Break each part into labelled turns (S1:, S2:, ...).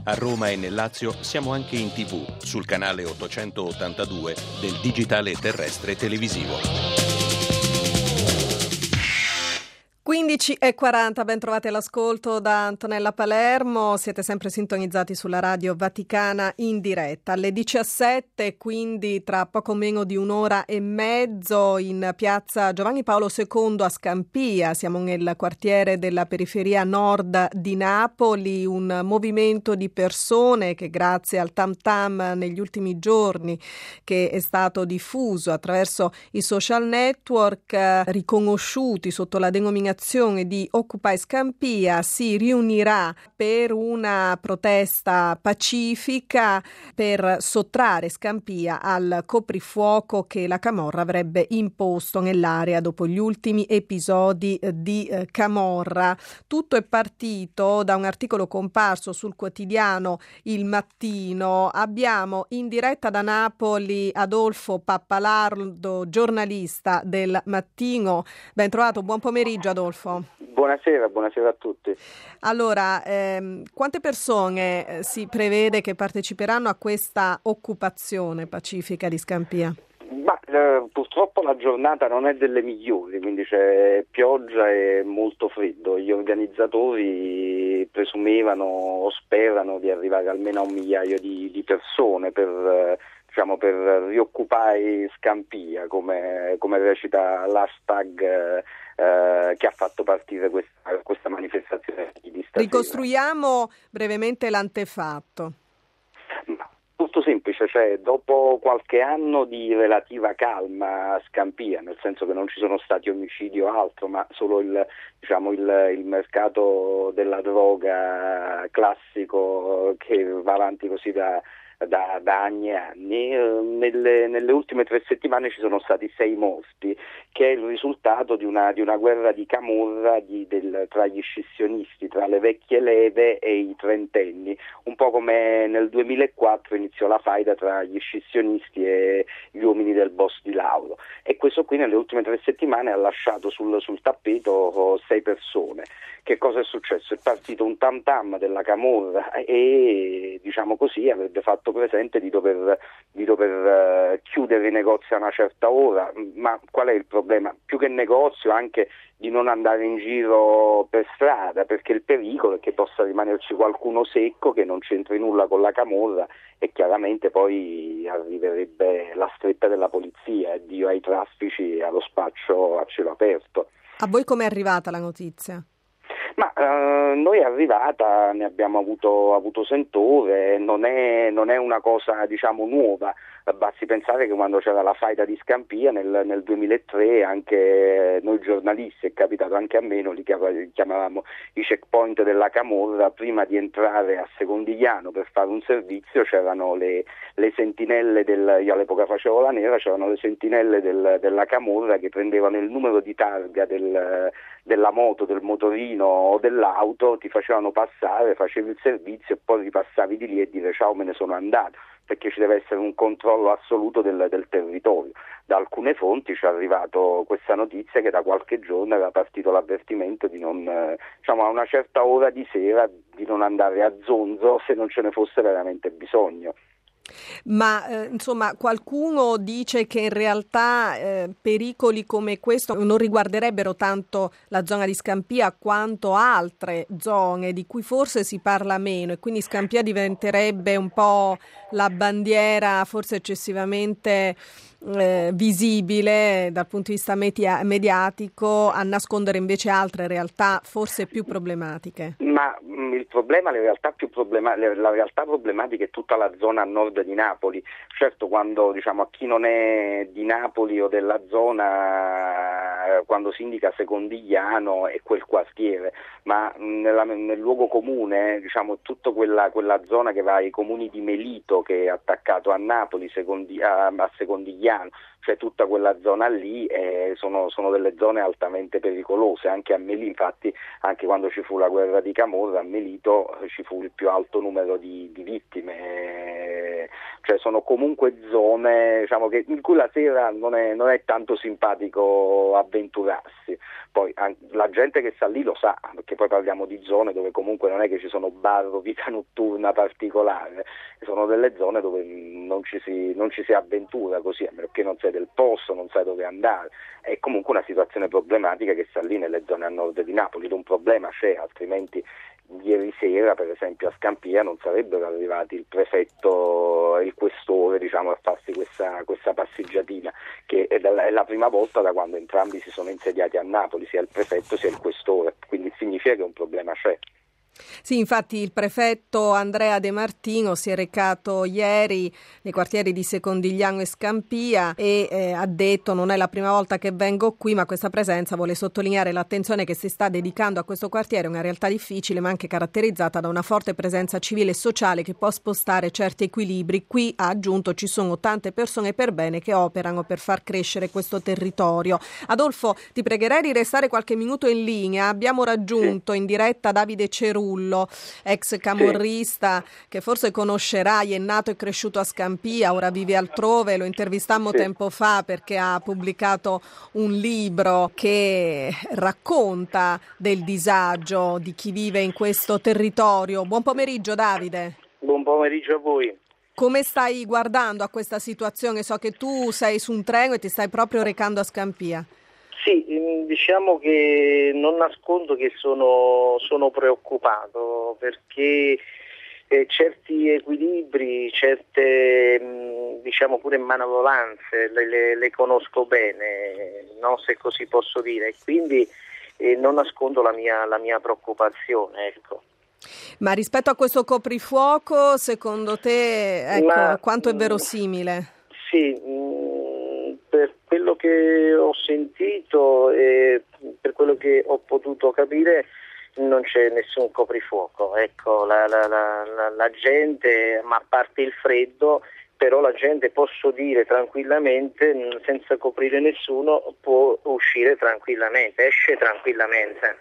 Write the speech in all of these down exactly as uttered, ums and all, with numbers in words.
S1: A Roma e nel Lazio siamo anche in tivù, sul canale ottocentottantadue del digitale terrestre televisivo.
S2: quindici e quaranta, ben trovati all'ascolto da Antonella Palermo. Siete sempre sintonizzati sulla Radio Vaticana in diretta. Alle diciassette, quindi tra poco meno di un'ora e mezzo, in piazza Giovanni Paolo secondo a Scampia. Siamo nel quartiere della periferia nord di Napoli. Un movimento di persone che, grazie al tam tam negli ultimi giorni, che è stato diffuso attraverso i social network, eh, riconosciuti sotto la denominazione di Occupy Scampia, si riunirà per una protesta pacifica per sottrarre Scampia al coprifuoco che la camorra avrebbe imposto nell'area dopo gli ultimi episodi di eh, camorra. Tutto è partito da un articolo comparso sul quotidiano Il Mattino. Abbiamo in diretta da Napoli Adolfo Pappalardo, giornalista del Mattino. Ben trovato, buon pomeriggio Adolfo.
S3: Buonasera, buonasera a tutti.
S2: Allora, ehm, quante persone eh, si prevede che parteciperanno a questa occupazione pacifica di Scampia?
S3: Ma, eh, purtroppo la giornata non è delle migliori, quindi c'è pioggia e molto freddo. Gli organizzatori presumevano o sperano di arrivare almeno a un migliaio di, di persone per... Eh, diciamo per rioccupare Scampia, come, come recita l'hashtag eh, che ha fatto partire questa, questa manifestazione di stasera.
S2: Ricostruiamo brevemente l'antefatto.
S3: Ma, molto semplice, cioè dopo qualche anno di relativa calma a Scampia, nel senso che non ci sono stati omicidi o altro, ma solo il, diciamo, il, il mercato della droga classico che va avanti così da Da, da anni e anni, nelle, nelle ultime tre settimane ci sono stati sei morti, che è il risultato di una, di una guerra di camorra di, del, tra gli scissionisti, tra le vecchie leve e i trentenni, un po' come nel duemilaquattro iniziò la faida tra gli scissionisti e gli uomini del boss di Lauro, e questo qui nelle ultime tre settimane ha lasciato sul, sul tappeto sei persone. Che cosa è successo? È partito un tam tam della camorra e, diciamo così, avrebbe fatto presente di dover, di dover uh, chiudere i negozi a una certa ora. Ma qual è il problema? Più che negozio, anche di non andare in giro per strada, perché il pericolo è che possa rimanerci qualcuno secco che non c'entri nulla con la camorra, e chiaramente poi arriverebbe la stretta della polizia, addio ai traffici e allo spaccio a cielo aperto.
S2: A voi com'è arrivata la notizia?
S3: Ma eh, noi è arrivata, ne abbiamo avuto, avuto sentore, non è, non è una cosa, diciamo, nuova. Basti pensare che quando c'era la faida di Scampia nel, nel duemilatré, anche noi giornalisti, è capitato anche a me, noi li chiamavamo i checkpoint della camorra. Prima di entrare a Secondigliano per fare un servizio c'erano le, le sentinelle del, io all'epoca facevo la nera, c'erano le sentinelle del, della camorra che prendevano il numero di targa del, della moto, del motorino o dell'auto, ti facevano passare, facevi il servizio e poi ripassavi di lì e dire ciao, me ne sono andato, perché ci deve essere un controllo assoluto del, del territorio. Da alcune fonti ci è arrivato questa notizia che da qualche giorno era partito l'avvertimento di non, eh, diciamo a una certa ora di sera, di non andare a zonzo se non ce ne fosse veramente bisogno.
S2: Ma eh, insomma qualcuno dice che in realtà eh, pericoli come questo non riguarderebbero tanto la zona di Scampia quanto altre zone di cui forse si parla meno, e quindi Scampia diventerebbe un po' la bandiera forse eccessivamente eh, visibile dal punto di vista media- mediatico, a nascondere invece altre realtà forse più problematiche.
S3: Ma mh, il problema, le realtà più problema, le, la realtà problematica è tutta la zona a nord di Napoli. Certo, quando, diciamo, a chi non è di Napoli o della zona, eh, quando si indica Secondigliano è quel quartiere, ma mh, nella, nel luogo comune, diciamo, tutta quella, quella zona che va ai comuni di Melito, che è attaccato a Napoli, secondi, a, a Secondigliano, cioè tutta quella zona lì eh, sono, sono delle zone altamente pericolose. Anche a Melito, infatti, anche quando ci fu la guerra di camorra, a Melito ci fu il più alto numero di, di vittime, cioè sono comunque zone, diciamo, che, in cui la sera non è, non è tanto simpatico avventurarsi. Poi la gente che sta lì lo sa, perché poi parliamo di zone dove comunque non è che ci sono bar o vita notturna particolare, sono delle zone dove non ci si, non ci si avventura così, a meno che non sai del posto, non sai dove andare. È comunque una situazione problematica che sta lì nelle zone a nord di Napoli. Un problema c'è, altrimenti ieri sera per esempio a Scampia non sarebbero arrivati il prefetto e il questore, diciamo, a farsi questa, questa passeggiatina, che è la, è la prima volta da quando entrambi si sono insediati a Napoli, sia il prefetto sia il questore, quindi significa che un problema c'è.
S2: Sì, infatti il prefetto Andrea De Martino si è recato ieri nei quartieri di Secondigliano e Scampia e eh, ha detto: non è la prima volta che vengo qui, ma questa presenza vuole sottolineare l'attenzione che si sta dedicando a questo quartiere, una realtà difficile ma anche caratterizzata da una forte presenza civile e sociale che può spostare certi equilibri. Qui, ha aggiunto, ci sono tante persone per bene che operano per far crescere questo territorio. Adolfo, ti pregherei di restare qualche minuto in linea. Abbiamo raggiunto in diretta Davide Cerullo, ex camorrista, sì, che forse conoscerai, è nato e cresciuto a Scampia, ora vive altrove. Lo intervistammo sì. tempo fa perché ha pubblicato un libro che racconta del disagio di chi vive in questo territorio. Buon pomeriggio Davide.
S4: Buon pomeriggio a voi.
S2: Come stai guardando a questa situazione? So che tu sei su un treno e ti stai proprio recando a Scampia.
S4: Sì, diciamo che non nascondo che sono, sono preoccupato perché eh, certi equilibri, certe mh, diciamo pure manovalanze le, le, le conosco bene, no? Se così posso dire, e quindi eh, non nascondo la mia, la mia preoccupazione, ecco.
S2: Ma rispetto a questo coprifuoco, secondo te, ecco, Ma, quanto è verosimile?
S4: Sì, mh, per quello che ho sentito e per quello che ho potuto capire non c'è nessun coprifuoco, ecco, la, la, la, la, la gente, ma a parte il freddo, però la gente, posso dire tranquillamente, senza coprire nessuno, può uscire tranquillamente, esce tranquillamente.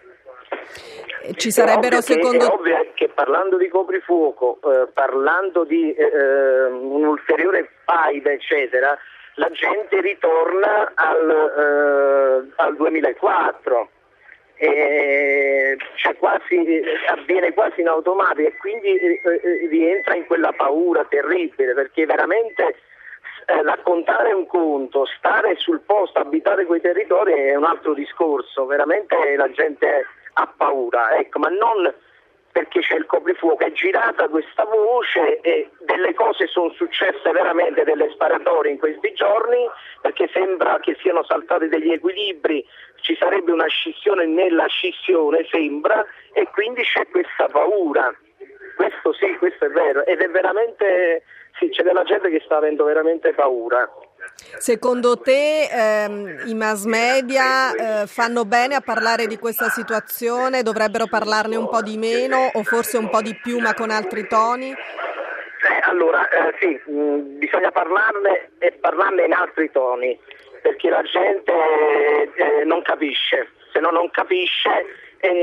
S2: Ci sarebbero,
S4: è
S2: secondo
S4: te... È ovvio che parlando di coprifuoco, eh, parlando di eh, un ulteriore faida, eccetera, la gente ritorna al, eh, al duemilaquattro, e cioè quasi, avviene quasi in automatico e quindi eh, eh, rientra in quella paura terribile, perché veramente eh, raccontare un conto, stare sul posto, abitare quei territori è un altro discorso, veramente la gente ha paura, ecco, ma non perché c'è il coprifuoco, è girata questa voce e delle cose sono successe veramente, delle sparatorie in questi giorni, perché sembra che siano saltati degli equilibri, ci sarebbe una scissione nella scissione, sembra, e quindi c'è questa paura. Questo sì, questo è vero, ed è veramente, sì, c'è della gente che sta avendo veramente paura.
S2: Secondo te ehm, i mass media eh, fanno bene a parlare di questa situazione? Dovrebbero parlarne un po' di meno o forse un po' di più ma con altri toni?
S4: Eh, allora eh, sì, mh, bisogna parlarne e parlarne in altri toni, perché la gente eh, non capisce, se no non capisce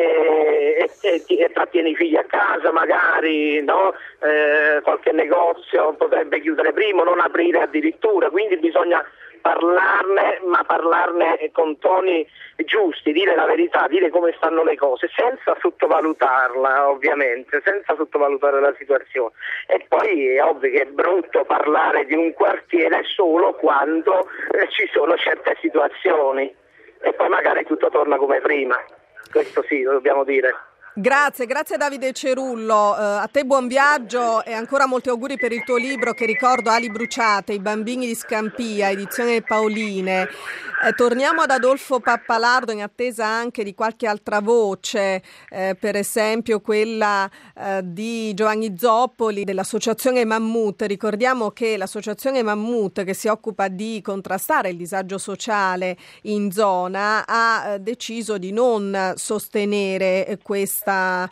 S4: e, e, e trattiene i figli a casa magari, no? Eh, qualche negozio potrebbe chiudere prima, non aprire addirittura, quindi bisogna parlarne, ma parlarne con toni giusti, dire la verità, dire come stanno le cose, senza sottovalutarla ovviamente, senza sottovalutare la situazione. E poi è ovvio che è brutto parlare di un quartiere solo quando eh, ci sono certe situazioni e poi magari tutto torna come prima. Questo sì, lo dobbiamo dire.
S2: Grazie, grazie Davide Cerullo, uh, a te buon viaggio e ancora molti auguri per il tuo libro che ricordo, Ali bruciate, i bambini di Scampia, edizione Paoline. Eh, torniamo ad Adolfo Pappalardo in attesa anche di qualche altra voce, eh, per esempio quella eh, di Giovanni Zoppoli dell'associazione Mammut. Ricordiamo che l'associazione Mammut, che si occupa di contrastare il disagio sociale in zona, ha eh, deciso di non sostenere eh, questa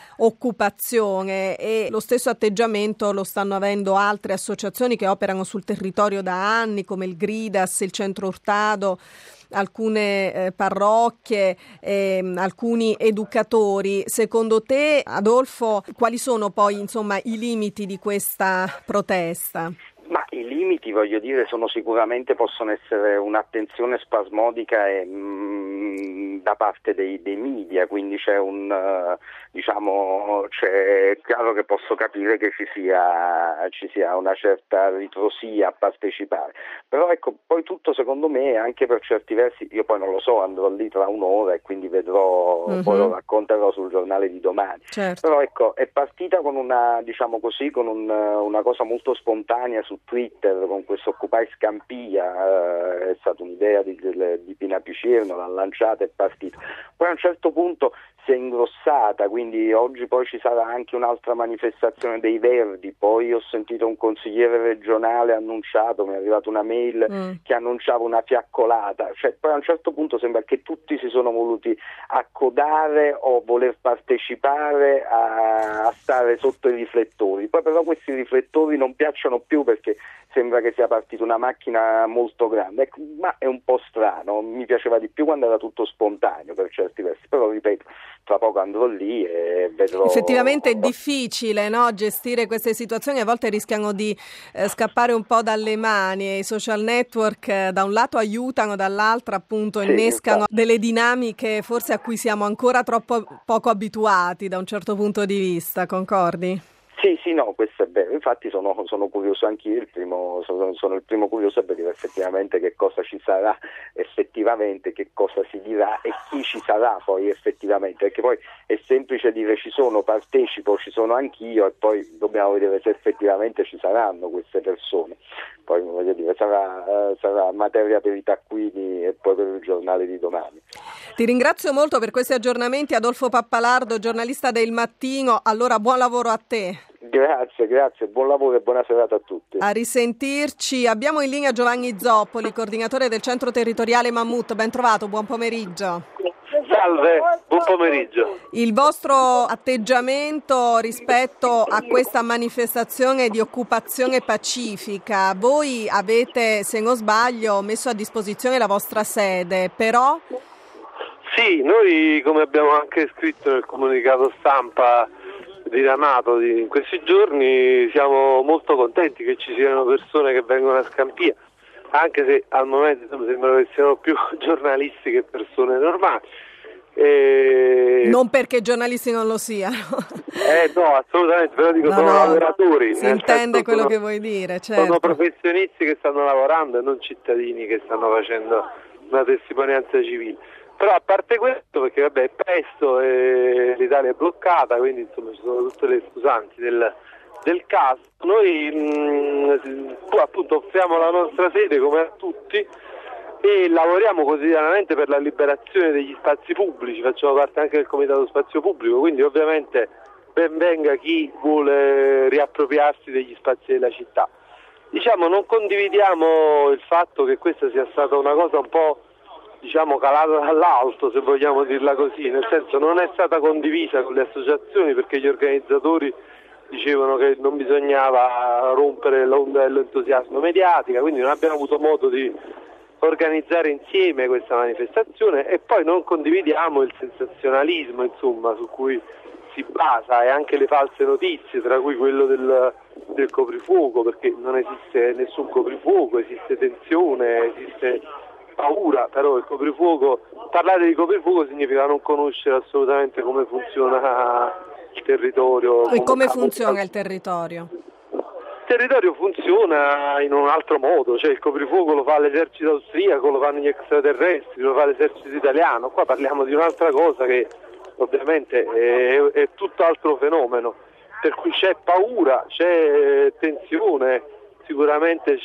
S2: occupazione e lo stesso atteggiamento lo stanno avendo altre associazioni che operano sul territorio da anni, come il Gridas, il Centro Urtado, alcune eh, parrocchie, eh, alcuni educatori. Secondo te, Adolfo, quali sono poi insomma i limiti di questa protesta?
S4: Ma i
S3: limiti, voglio dire, sono sicuramente, possono essere un'attenzione spasmodica e, mh, da parte dei, dei media, quindi c'è un, uh, diciamo, c'è chiaro che posso capire che ci sia, ci sia una certa ritrosia a partecipare, però ecco, poi tutto secondo me, anche per certi versi, io poi non lo so, andrò lì tra un'ora e quindi vedrò, mm-hmm. poi lo racconterò sul giornale di domani,
S2: certo.
S3: Però ecco, è partita con una, diciamo così, con un, una cosa molto spontanea su Twitter, con questo Occupy Scampia, eh, è stata un'idea di, di Pina Picirno, l'ha lanciata e partita. Poi a un certo punto si è ingrossata, quindi oggi poi ci sarà anche un'altra manifestazione dei Verdi, poi ho sentito un consigliere regionale annunciato, mi è arrivata una mail mm. che annunciava una fiaccolata, cioè poi a un certo punto sembra che tutti si sono voluti accodare o voler partecipare a, a stare sotto i riflettori, poi però questi riflettori non piacciono più perché sembra che sia partita una macchina molto grande, ecco, ma è un po' strano, mi piaceva di più quando era tutto spontaneo per certi versi, però ripeto, tra poco andrò lì e vedrò.
S2: Effettivamente è difficile, no? Gestire queste situazioni, a volte rischiano di eh, scappare un po' dalle mani e i social network eh, da un lato aiutano, dall'altro appunto
S3: sì,
S2: innescano
S3: infatti.
S2: delle dinamiche forse a cui siamo ancora troppo poco abituati da un certo punto di vista, concordi?
S3: Sì, sì, no, questo è vero, infatti sono, sono curioso anch'io, il primo, sono, sono il primo curioso per dire effettivamente che cosa ci sarà effettivamente, che cosa si dirà e chi ci sarà poi effettivamente, perché poi è semplice dire ci sono, partecipo, ci sono anch'io e poi dobbiamo vedere se effettivamente ci saranno queste persone, poi voglio dire sarà, eh, sarà materia per i taccuini e poi per il giornale di domani.
S2: Ti ringrazio molto per questi aggiornamenti, Adolfo Pappalardo, giornalista del Mattino, allora buon lavoro a te.
S3: Grazie, grazie, buon lavoro e buona serata a tutti.
S2: A risentirci. Abbiamo in linea Giovanni Zoppoli, coordinatore del centro territoriale Mammut. Ben trovato, buon pomeriggio.
S5: Salve, buon pomeriggio.
S2: Il vostro atteggiamento rispetto a questa manifestazione di occupazione pacifica, voi avete, se non sbaglio, messo a disposizione la vostra sede, però...
S5: Sì, noi, come abbiamo anche scritto nel comunicato stampa diramato in questi giorni, siamo molto contenti che ci siano persone che vengono a Scampia, anche se al momento sembra che siano più giornalisti che persone normali. E...
S2: Non perché i giornalisti non lo siano.
S5: Eh no, assolutamente, però dico
S2: no,
S5: sono
S2: no,
S5: lavoratori.
S2: Si intende quello
S5: sono,
S2: che vuoi dire, certo.
S5: Sono professionisti che stanno lavorando e non cittadini che stanno facendo una testimonianza civile. Però a parte questo, perché vabbè è presto e l'Italia è bloccata, quindi insomma ci sono tutte le scusanti del, del caso, noi mh, appunto offriamo la nostra sede come a tutti e lavoriamo quotidianamente per la liberazione degli spazi pubblici, facciamo parte anche del Comitato Spazio Pubblico, quindi ovviamente ben venga chi vuole riappropriarsi degli spazi della città. Diciamo, non condividiamo il fatto che questa sia stata una cosa un po' diciamo calata dall'alto, se vogliamo dirla così, nel senso non è stata condivisa con le associazioni perché gli organizzatori dicevano che non bisognava rompere l'onda dell'entusiasmo mediatica, quindi non abbiamo avuto modo di organizzare insieme questa manifestazione e poi non condividiamo il sensazionalismo insomma su cui si basa e anche le false notizie, tra cui quello del, del coprifuoco, perché non esiste nessun coprifuoco, esiste tensione, esiste paura, però il coprifuoco, parlare di coprifuoco significa non conoscere assolutamente come funziona il territorio.
S2: E come funziona il territorio?
S5: Il territorio funziona in un altro modo, cioè il coprifuoco lo fa l'esercito austriaco, lo fanno gli extraterrestri, lo fa l'esercito italiano, qua parliamo di un'altra cosa che ovviamente è, è tutt'altro fenomeno, per cui c'è paura, c'è tensione, sicuramente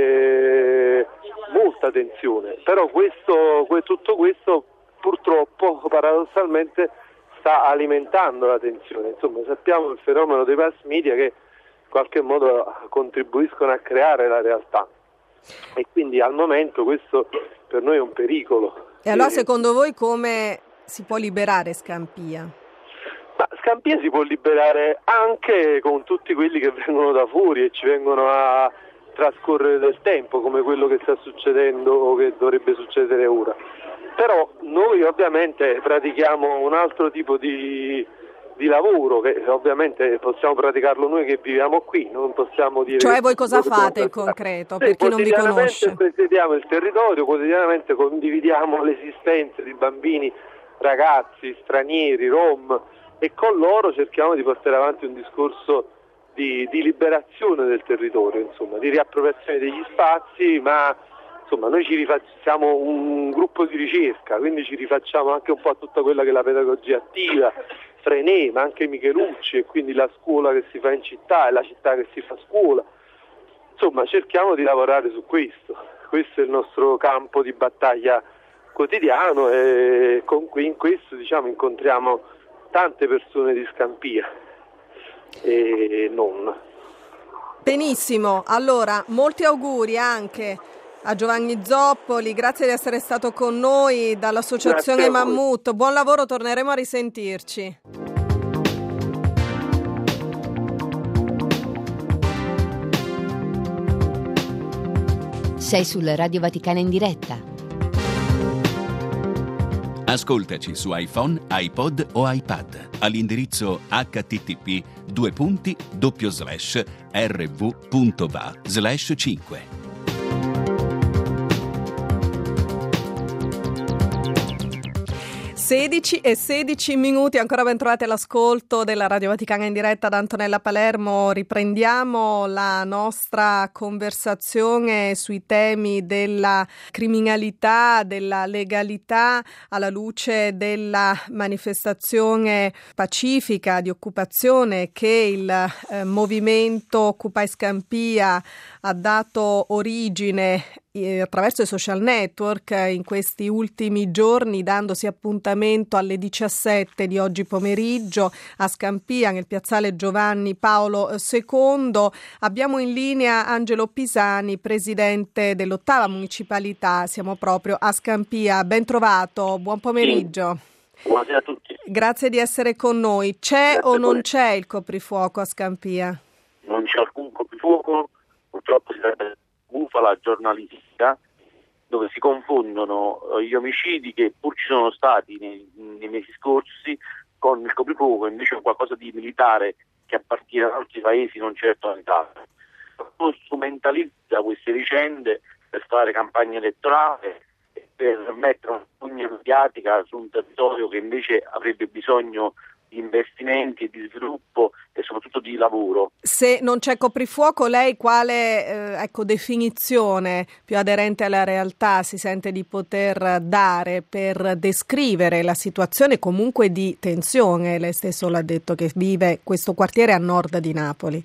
S5: c'è molta tensione, però questo, tutto questo purtroppo paradossalmente sta alimentando la tensione, insomma sappiamo il fenomeno dei mass media che in qualche modo contribuiscono a creare la realtà e quindi al momento questo per noi è un pericolo.
S2: E allora secondo voi come si può liberare Scampia?
S5: Ma Scampia si può liberare anche con tutti quelli che vengono da fuori e ci vengono a trascorrere del tempo come quello che sta succedendo o che dovrebbe succedere ora. Però noi ovviamente pratichiamo un altro tipo di, di lavoro che ovviamente possiamo praticarlo noi che viviamo qui, non possiamo dire...
S2: Cioè voi cosa fate in concreto, per chi non vi conosce?
S5: Presiediamo il territorio, quotidianamente condividiamo l'esistenza di bambini, ragazzi, stranieri, rom, e con loro cerchiamo di portare avanti un discorso di, di liberazione del territorio, insomma, di riappropriazione degli spazi, ma insomma noi ci rifacciamo un gruppo di ricerca, quindi ci rifacciamo anche un po' a tutta quella che è la pedagogia attiva, Frenet, ma anche Michelucci, e quindi la scuola che si fa in città e la città che si fa scuola. Insomma, cerchiamo di lavorare su questo. Questo è il nostro campo di battaglia quotidiano e con, in questo diciamo incontriamo tante persone di Scampia e non.
S2: Benissimo, allora molti auguri anche a Giovanni Zoppoli, grazie di essere stato con noi dall'associazione Mammut, buon lavoro, torneremo a risentirci.
S6: Sei sulla Radio Vaticana in diretta.
S1: Ascoltaci su iPhone, iPod o iPad all'indirizzo h t t p due punti doppio slash r v punto va slash cinque.
S2: sedici e sedici minuti, ancora ben trovati all'ascolto della Radio Vaticana in diretta da Antonella Palermo. Riprendiamo la nostra conversazione sui temi della criminalità, della legalità, alla luce della manifestazione pacifica di occupazione che il eh, movimento Occupy Scampia ha dato origine attraverso i social network in questi ultimi giorni, dandosi appuntamento alle diciassette di oggi pomeriggio a Scampia nel piazzale Giovanni Paolo secondo. Abbiamo in linea Angelo Pisani, presidente dell'ottava municipalità, siamo proprio a Scampia. Ben trovato, buon pomeriggio.
S7: Sì. Buonasera a tutti.
S2: Grazie di essere con noi. C'è Grazie o non c'è il coprifuoco a Scampia?
S7: Non c'è alcun coprifuoco, purtroppo si tratta di bufala giornalistica dove si confondono gli omicidi che pur ci sono stati nei, nei mesi scorsi con il coprifuoco, invece è qualcosa di militare che appartiene ad altri paesi, non certo all'Italia. Qualcuno strumentalizza queste vicende per fare campagna elettorale e per mettere una pugna mediatica su un territorio che invece avrebbe bisogno di investimenti e di sviluppo e soprattutto di lavoro.
S2: Se non c'è coprifuoco, lei quale eh, ecco, definizione più aderente alla realtà si sente di poter dare per descrivere la situazione comunque di tensione? Lei stesso l'ha detto che vive questo quartiere a nord di Napoli.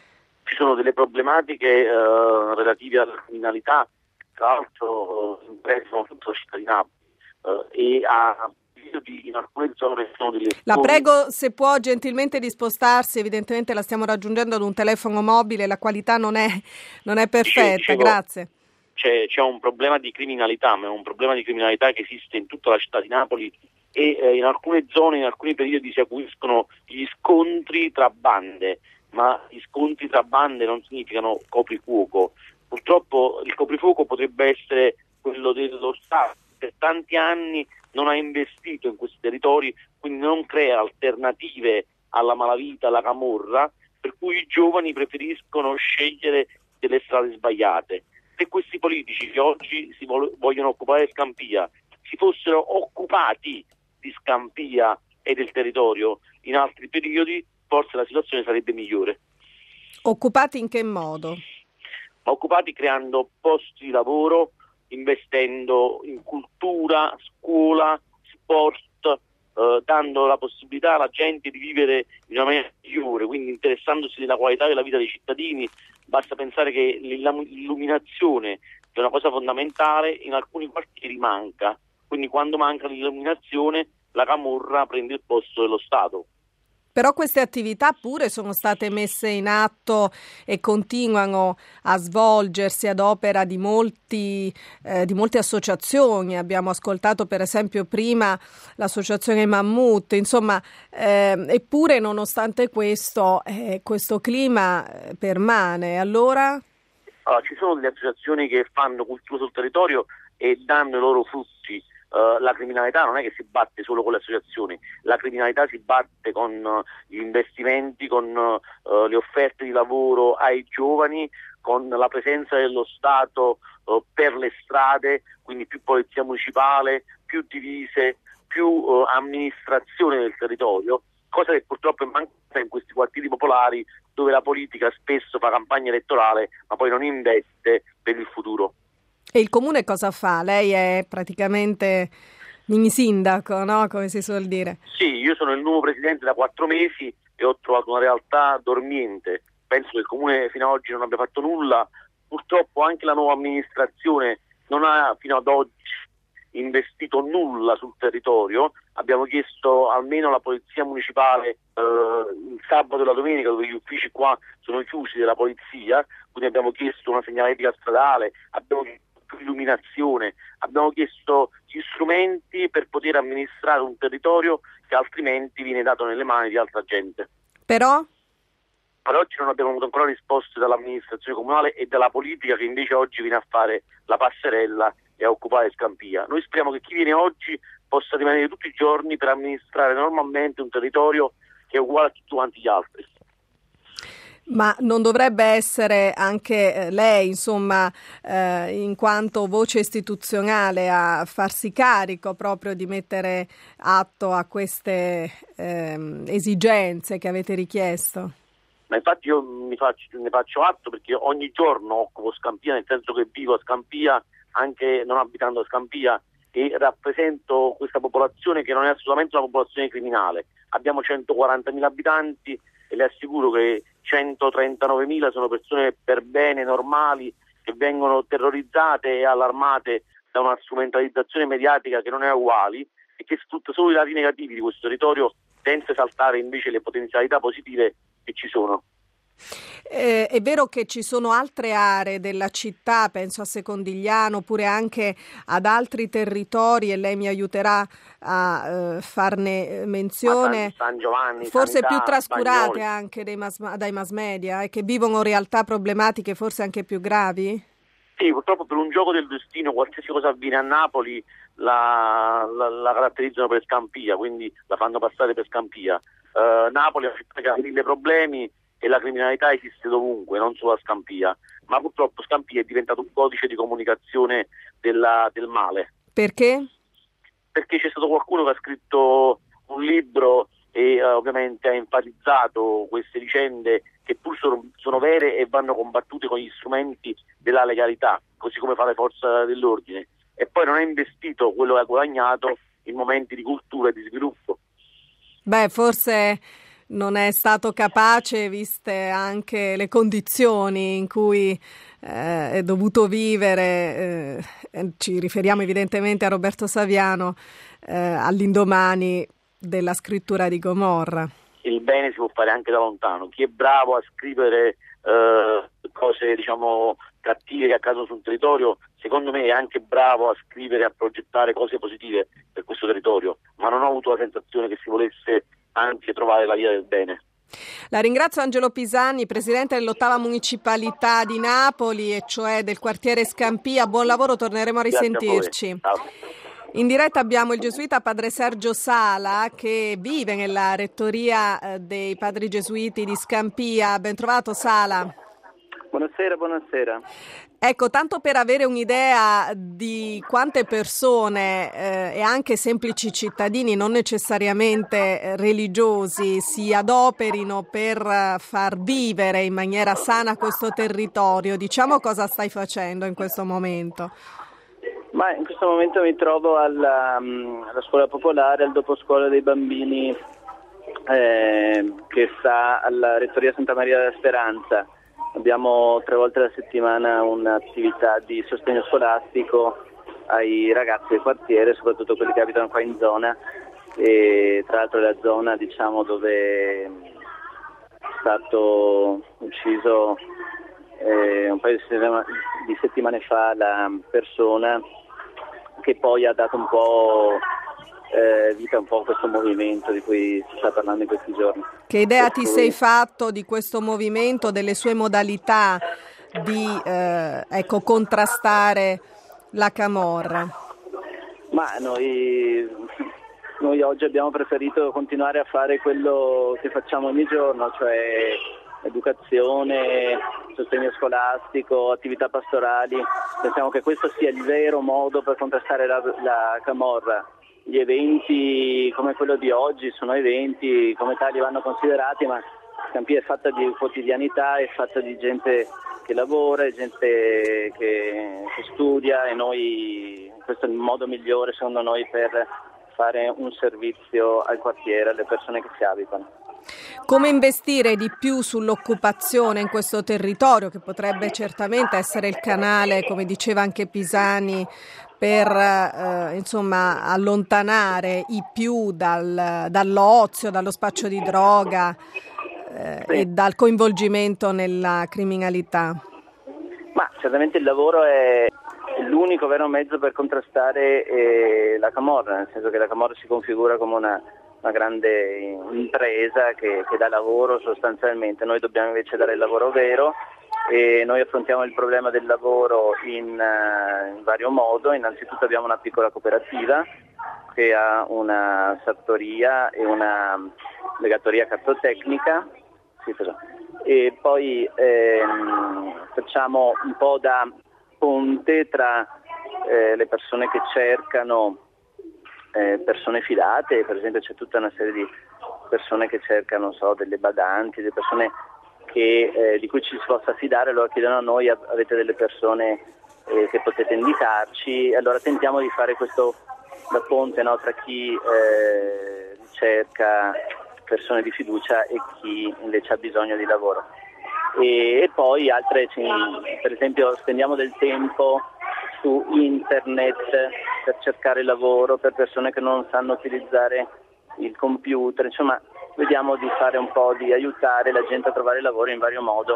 S7: Ci sono delle problematiche eh, relative alla criminalità, tra l'altro interessano tutta la città di Napoli eh, e a in alcune zone sono delle...
S2: La prego se può gentilmente di spostarsi, evidentemente la stiamo raggiungendo ad un telefono mobile, la qualità non è, non è perfetta, dicevo, grazie.
S7: C'è, c'è un problema di criminalità, ma è un problema di criminalità che esiste in tutta la città di Napoli e eh, in alcune zone, in alcuni periodi si acuiscono gli scontri tra bande, ma gli scontri tra bande non significano coprifuoco. Purtroppo il coprifuoco potrebbe essere quello dello Stato, per tanti anni non ha investito in questi territori, quindi non crea alternative alla malavita, alla camorra, per cui i giovani preferiscono scegliere delle strade sbagliate. Se questi politici che oggi si vol- vogliono occupare Scampia si fossero occupati di Scampia e del territorio in altri periodi, forse la situazione sarebbe migliore.
S2: Occupati in che modo?
S7: Occupati creando posti di lavoro, investendo in cultura, scuola, sport, eh, dando la possibilità alla gente di vivere in una maniera migliore, quindi interessandosi della qualità della vita dei cittadini. Basta pensare che l'illuminazione è una cosa fondamentale, in alcuni quartieri manca, quindi quando manca l'illuminazione la camorra prende il posto dello Stato.
S2: Però queste attività pure sono state messe in atto e continuano a svolgersi ad opera di molti eh, di molte associazioni. Abbiamo ascoltato per esempio prima l'associazione Mammut, insomma, eh, eppure nonostante questo eh, questo clima permane. Allora?
S7: Allora, ci sono delle associazioni che fanno cultura sul territorio e danno i loro frutti. Uh, la criminalità non è che si batte solo con le associazioni, la criminalità si batte con uh, gli investimenti, con uh, le offerte di lavoro ai giovani, con la presenza dello Stato uh, per le strade, quindi più polizia municipale, più divise, più uh, amministrazione del territorio, cosa che purtroppo è mancata in questi quartieri popolari dove la politica spesso fa campagna elettorale ma poi non investe per il futuro.
S2: E il comune cosa fa? Lei è praticamente mini sindaco, no? Come si suol dire.
S7: Sì, io sono il nuovo presidente da quattro mesi e ho trovato una realtà dormiente. Penso che il comune fino ad oggi non abbia fatto nulla. Purtroppo anche la nuova amministrazione non ha fino ad oggi investito nulla sul territorio. Abbiamo chiesto almeno alla polizia municipale eh, il sabato e la domenica, dove gli uffici qua sono chiusi della polizia, quindi abbiamo chiesto una segnaletica stradale, abbiamo chiesto illuminazione, abbiamo chiesto gli strumenti per poter amministrare un territorio che altrimenti viene dato nelle mani di altra gente.
S2: Però?
S7: Ad oggi non abbiamo avuto ancora risposte dall'amministrazione comunale e dalla politica, che invece oggi viene a fare la passerella e a occupare Scampia. Noi speriamo che chi viene oggi possa rimanere tutti i giorni per amministrare normalmente un territorio che è uguale a tutti quanti gli altri.
S2: Ma non dovrebbe essere anche eh, lei, insomma, eh, in quanto voce istituzionale, a farsi carico proprio di mettere atto a queste eh, esigenze che avete richiesto?
S7: Ma infatti io mi faccio, ne faccio atto, perché ogni giorno occupo Scampia, nel senso che vivo a Scampia anche non abitando a Scampia, e rappresento questa popolazione che non è assolutamente una popolazione criminale. Abbiamo centoquarantamila abitanti e le assicuro che centotrentanovemila sono persone per bene, normali, che vengono terrorizzate e allarmate da una strumentalizzazione mediatica che non è uguale e che sfrutta solo i lati negativi di questo territorio senza esaltare invece le potenzialità positive che ci sono.
S2: Eh, è vero che ci sono altre aree della città, penso a Secondigliano, oppure anche ad altri territori, e lei mi aiuterà a eh, farne menzione,
S7: San, San Giovanni,
S2: forse
S7: Sanità,
S2: più trascurate
S7: Bagnoli.
S2: anche dai mass, dai mass media, e che vivono realtà problematiche forse anche più gravi?
S7: Sì, purtroppo per un gioco del destino qualsiasi cosa avviene a Napoli la, la, la caratterizzano per Scampia, quindi la fanno passare per Scampia. Uh, Napoli è una città che ha mille problemi e la criminalità esiste dovunque, non solo a Scampia, ma purtroppo Scampia è diventato un codice di comunicazione della, del male.
S2: Perché?
S7: Perché c'è stato qualcuno che ha scritto un libro e eh, ovviamente ha enfatizzato queste vicende che pur sono, sono vere e vanno combattute con gli strumenti della legalità, così come fa le forze dell'ordine, e poi non ha investito quello che ha guadagnato in momenti di cultura e di sviluppo.
S2: Beh, forse non è stato capace, viste anche le condizioni in cui eh, è dovuto vivere, eh, ci riferiamo evidentemente a Roberto Saviano, eh, all'indomani della scrittura di Gomorra.
S7: Il bene si può fare anche da lontano. Chi è bravo a scrivere eh, cose, diciamo, cattive che accadono sul territorio, secondo me è anche bravo a scrivere e a progettare cose positive per questo territorio, ma non ho avuto la sensazione che si volesse anche trovare la via del bene.
S2: La ringrazio. Angelo Pisani, presidente dell'ottava municipalità di Napoli, e cioè del quartiere Scampia. Buon lavoro, torneremo a risentirci.
S7: A
S2: In diretta abbiamo il gesuita padre Sergio Sala, che vive nella rettoria dei padri gesuiti di Scampia. Ben trovato, Sala.
S8: Buonasera, buonasera.
S2: Ecco, tanto per avere un'idea di quante persone eh, e anche semplici cittadini, non necessariamente religiosi, si adoperino per far vivere in maniera sana questo territorio, diciamo cosa stai facendo in questo momento?
S8: Ma in questo momento mi trovo alla, alla scuola popolare, al dopo scuola dei bambini eh, che sta alla rettoria Santa Maria della Speranza. Abbiamo tre volte alla settimana un'attività di sostegno scolastico ai ragazzi del quartiere, soprattutto quelli che abitano qua in zona, e tra l'altro è la zona, diciamo, dove è stato ucciso eh, un paio di settimane, di settimane fa la persona che poi ha dato un po' eh, vita un po' a questo movimento di cui si sta parlando in questi giorni.
S2: Che idea
S8: per
S2: ti
S8: cui...
S2: sei fatto di questo movimento, delle sue modalità di eh, ecco, contrastare la camorra?
S8: Ma noi, noi oggi abbiamo preferito continuare a fare quello che facciamo ogni giorno, cioè educazione, sostegno scolastico, attività pastorali. Pensiamo che questo sia il vero modo per contrastare la, la camorra. Gli eventi come quello di oggi sono eventi, come tali vanno considerati, ma Scampia è fatta di quotidianità, è fatta di gente che lavora, è gente che, che studia, e noi, questo è il modo migliore secondo noi per fare un servizio al quartiere, alle persone che ci abitano.
S2: Come investire di più sull'occupazione in questo territorio, che potrebbe certamente essere il canale, come diceva anche Pisani, per eh, insomma allontanare i più dal, dall'ozio, dallo spaccio di droga eh, sì. e dal coinvolgimento nella criminalità?
S8: Ma certamente il lavoro è l'unico vero mezzo per contrastare eh, la camorra, nel senso che la camorra si configura come una una grande impresa che, che dà lavoro sostanzialmente. Noi dobbiamo invece dare il lavoro vero, e noi affrontiamo il problema del lavoro in, uh, in vario modo. Innanzitutto abbiamo una piccola cooperativa che ha una sartoria e una legatoria cartotecnica, sì, e poi ehm, facciamo un po' da ponte tra eh, le persone che cercano Eh, persone fidate. Per esempio c'è tutta una serie di persone che cercano, non so, delle badanti, delle persone che, eh, di cui ci si possa fidare, allora chiedono a noi: avete delle persone eh, che potete indicarci? Allora tentiamo di fare questo da ponte, no, tra chi eh, cerca persone di fiducia e chi invece ha bisogno di lavoro. E, e poi altre, per esempio spendiamo del tempo su internet per cercare lavoro per persone che non sanno utilizzare il computer. Insomma, vediamo di fare un po', di aiutare la gente a trovare lavoro in vario modo,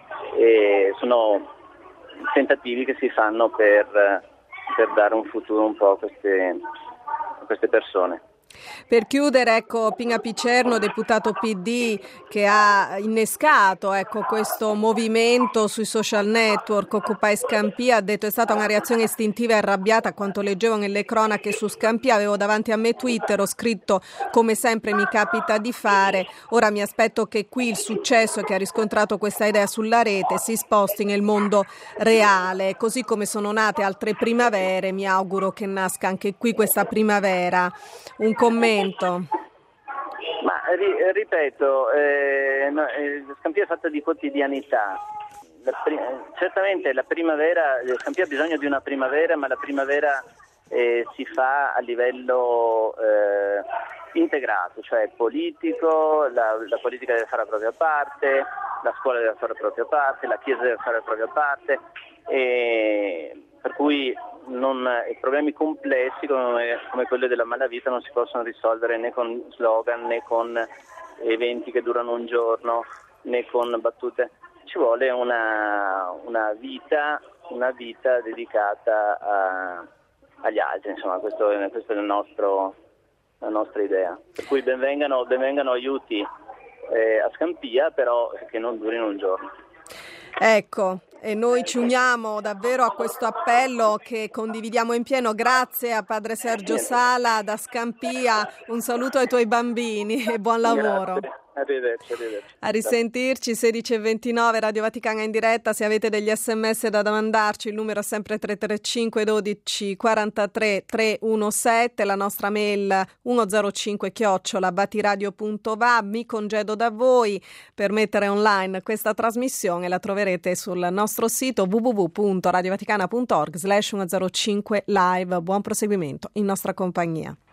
S8: e sono tentativi che si fanno per, per dare un futuro un po' a queste, a queste persone.
S2: Per chiudere, ecco, Pina Picerno, deputato P D, che ha innescato ecco, questo movimento sui social network, Occupy Scampia, ha detto: è stata una reazione istintiva e arrabbiata a quanto leggevo nelle cronache su Scampia, avevo davanti a me Twitter, ho scritto come sempre mi capita di fare, ora mi aspetto che qui il successo che ha riscontrato questa idea sulla rete si sposti nel mondo reale, così come sono nate altre primavere, mi auguro che nasca anche qui questa primavera. Un commento?
S8: Ma ri, ripeto, eh, no, eh, Scampia è fatta di quotidianità. La pri- certamente la primavera, Scampia ha bisogno di una primavera, ma la primavera eh, si fa a livello eh, integrato, cioè politico, la, la politica deve fare la propria parte, la scuola deve fare la propria parte, la chiesa deve fare la propria parte, e per cui non, i problemi complessi come, come quelli della malavita non si possono risolvere né con slogan, né con eventi che durano un giorno, né con battute. Ci vuole una, una vita, una vita dedicata a, agli altri, insomma, questo, questo è il nostro, la nostra idea. Per cui benvengano, benvengano aiuti eh, a Scampia, però che non durino un giorno.
S2: Ecco, e noi ci uniamo davvero a questo appello che condividiamo in pieno. Grazie a padre Sergio Sala da Scampia, un saluto ai tuoi bambini e buon lavoro.
S8: Grazie. Arrivederci, arrivederci.
S2: A risentirci, sedici e ventinove, Radio Vaticana in diretta. Se avete degli sms da mandarci, il numero è sempre tre tre cinque dodici quarantatré trecentoquarantasette, la nostra mail centocinque chiocciola vatiradio punto va. Mi congedo da voi. Per mettere online questa trasmissione la troverete sul nostro sito w w w punto radiovaticana punto org slash centocinque live. Buon proseguimento in nostra compagnia.